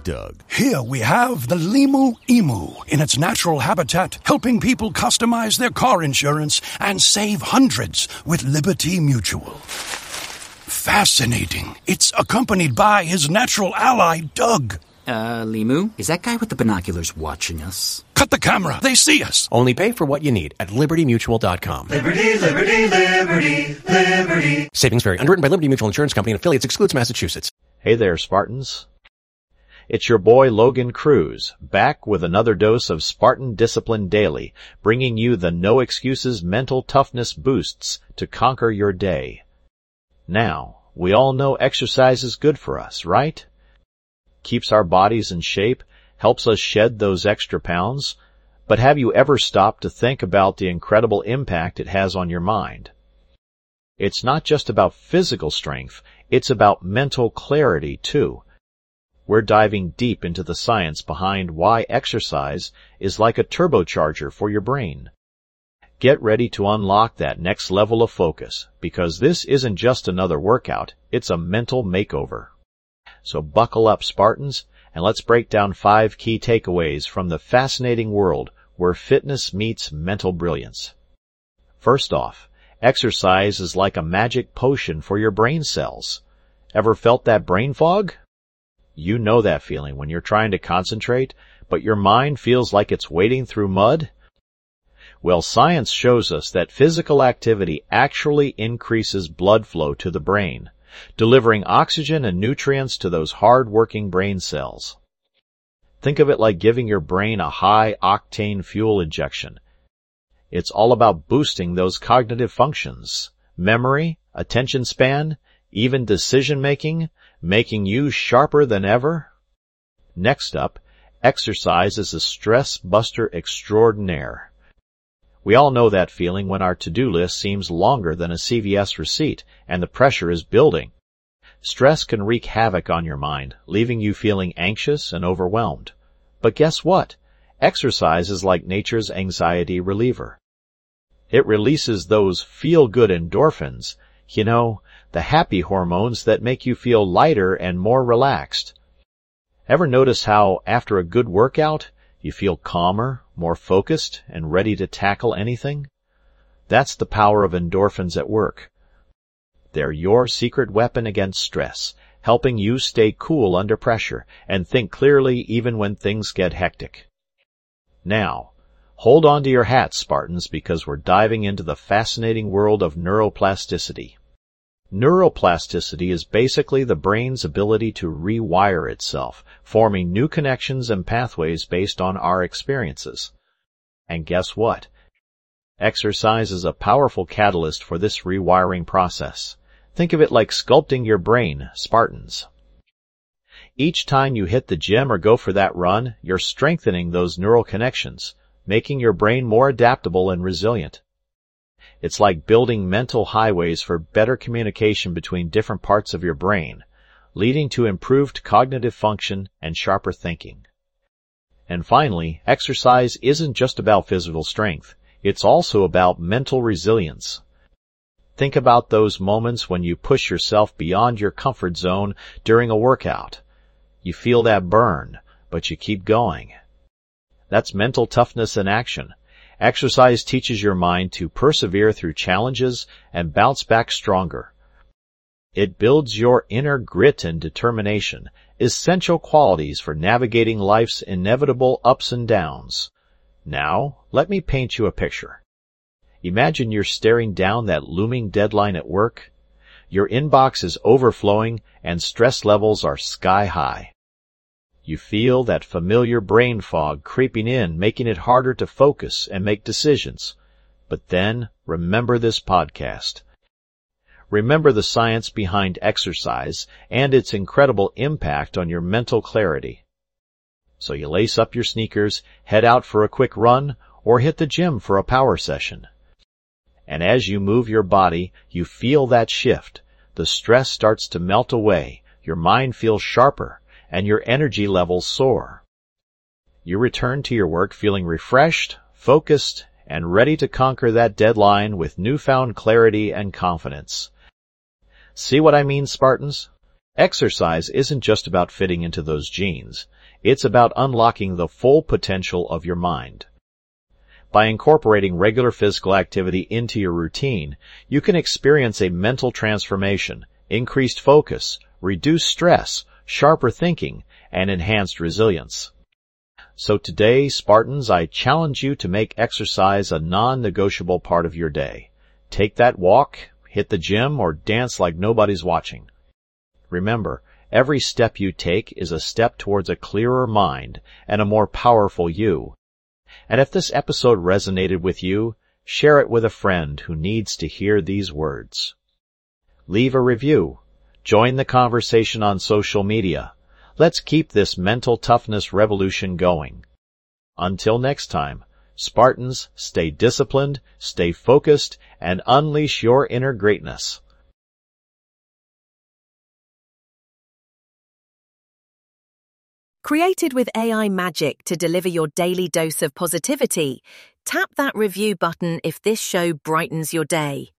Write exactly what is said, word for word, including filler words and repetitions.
Doug. Here we have the Limu Emu in its natural habitat, helping people customize their car insurance and save hundreds with Liberty Mutual. Fascinating. It's accompanied by his natural ally, Doug. Uh, Limu, is that guy with the binoculars watching us? Cut the camera. They see us. Only pay for what you need at liberty mutual dot com. Liberty, liberty, liberty, liberty. Savings vary. Underwritten by Liberty Mutual Insurance Company and affiliates. Excludes Massachusetts. Hey there, Spartans. It's your boy Logan Cruz, back with another dose of Spartan Discipline Daily, bringing you the no excuses mental toughness boosts to conquer your day. Now, we all know exercise is good for us, right? Keeps our bodies in shape, helps us shed those extra pounds, but have you ever stopped to think about the incredible impact it has on your mind? It's not just about physical strength, it's about mental clarity too. We're diving deep into the science behind why exercise is like a turbocharger for your brain. Get ready to unlock that next level of focus, because this isn't just another workout, it's a mental makeover. So buckle up, Spartans, and let's break down five key takeaways from the fascinating world where fitness meets mental brilliance. First off, exercise is like a magic potion for your brain cells. Ever felt that brain fog? You know that feeling when you're trying to concentrate, but your mind feels like it's wading through mud? Well, science shows us that physical activity actually increases blood flow to the brain, delivering oxygen and nutrients to those hard-working brain cells. Think of it like giving your brain a high-octane fuel injection. It's all about boosting those cognitive functions, memory, attention span, even decision-making, making you sharper than ever. Next up, exercise is a stress buster extraordinaire. We all know that feeling when our to-do list seems longer than a C V S receipt and the pressure is building. Stress can wreak havoc on your mind, leaving you feeling anxious and overwhelmed. But guess what? Exercise is like nature's anxiety reliever. It releases those feel-good endorphins, you know, the happy hormones that make you feel lighter and more relaxed. Ever notice how, after a good workout, you feel calmer, more focused, and ready to tackle anything? That's the power of endorphins at work. They're your secret weapon against stress, helping you stay cool under pressure and think clearly even when things get hectic. Now, hold on to your hats, Spartans, because we're diving into the fascinating world of neuroplasticity. Neuroplasticity is basically the brain's ability to rewire itself, forming new connections and pathways based on our experiences. And guess what? Exercise is a powerful catalyst for this rewiring process. Think of it like sculpting your brain, Spartans. Each time you hit the gym or go for that run, you're strengthening those neural connections, making your brain more adaptable and resilient. It's like building mental highways for better communication between different parts of your brain, leading to improved cognitive function and sharper thinking. And finally, exercise isn't just about physical strength. It's also about mental resilience. Think about those moments when you push yourself beyond your comfort zone during a workout. You feel that burn, but you keep going. That's mental toughness in action. Exercise teaches your mind to persevere through challenges and bounce back stronger. It builds your inner grit and determination, essential qualities for navigating life's inevitable ups and downs. Now, let me paint you a picture. Imagine you're staring down that looming deadline at work. Your inbox is overflowing and stress levels are sky high. You feel that familiar brain fog creeping in, making it harder to focus and make decisions. But then, remember this podcast. Remember the science behind exercise and its incredible impact on your mental clarity. So you lace up your sneakers, head out for a quick run, or hit the gym for a power session. And as you move your body, you feel that shift. The stress starts to melt away, your mind feels sharper, and your energy levels soar. You return to your work feeling refreshed, focused, and ready to conquer that deadline with newfound clarity and confidence. See what I mean, Spartans? Exercise isn't just about fitting into those jeans. It's about unlocking the full potential of your mind. By incorporating regular physical activity into your routine, you can experience a mental transformation, increased focus, reduced stress, sharper thinking, and enhanced resilience. So today, Spartans, I challenge you to make exercise a non-negotiable part of your day. Take that walk, hit the gym, or dance like nobody's watching. Remember, every step you take is a step towards a clearer mind and a more powerful you. And if this episode resonated with you, share it with a friend who needs to hear these words. Leave a review. Join the conversation on social media. Let's keep this mental toughness revolution going. Until next time, Spartans, stay disciplined, stay focused, and unleash your inner greatness. Created with A I magic to deliver your daily dose of positivity, tap that review button if this show brightens your day.